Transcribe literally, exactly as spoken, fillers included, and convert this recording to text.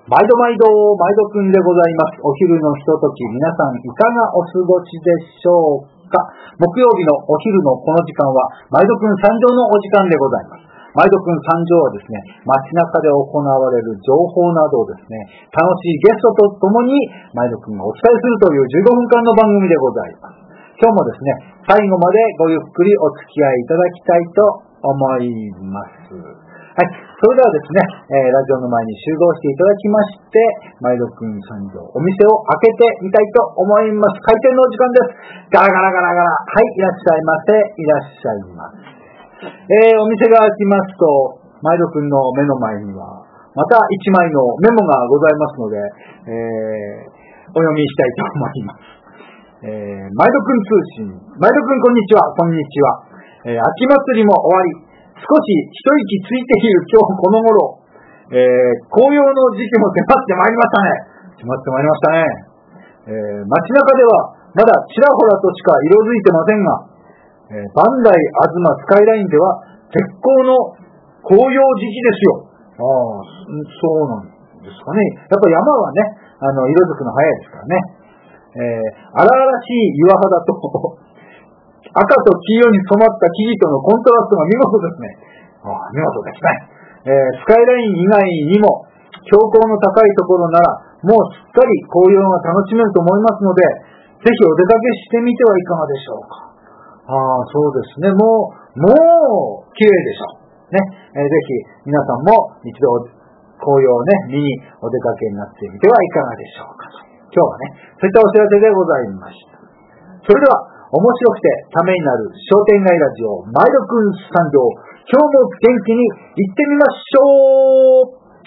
毎度毎度、毎度くんでございます。お昼のひととき、皆さんいかがお過ごしでしょうか。木曜日のお昼のこの時間は、毎度くん参上のお時間でございます。毎度くん参上はですね、街中で行われる情報などをですね、楽しいゲストとともに、毎度くんがお伝えするというじゅうごふんかんの番組でございます。今日もですね、最後までごゆっくりお付き合いいただきたいと思います。はい。それではですね、えー、ラジオの前に集合していただきまして、毎度くん参上、お店を開けてみたいと思います。開店のお時間です。ガラガラガラガラ。はい、いらっしゃいませ。いらっしゃいませ。えー、お店が開きますと、毎度くんの目の前には、また一枚のメモがございますので、えー、お読みしたいと思います。えー、毎度くん通信。毎度くんこんにちは。こんにちは。えー、秋祭りも終わり、少し一息ついている今日この頃、えー、紅葉の時期も迫ってまいりましたね。迫ってまいりましたね。えー、街中ではまだちらほらとしか色づいてませんが、えー、バンダイ東スカイラインでは絶好の紅葉時期ですよ。ああ、そうなんですかね。やっぱ山はね、あの、色づくの早いですからね。えー、荒々しい岩肌と赤と黄色に染まった木々とのコントラストが見事ですね。ああ、見事ですね。えー、スカイライン以外にも標高の高いところならもうすっかり紅葉が楽しめると思いますので、ぜひお出かけしてみてはいかがでしょうか。ああ、そうですね。もう、もう綺麗でしょう。ね。えー、ぜひ皆さんも一度紅葉をね、見にお出かけになってみてはいかがでしょうか。今日はね、そういったお知らせでございました。それでは、面白くてためになる商店街ラジオ、毎度くん参上。今日も元気に行ってみましょう。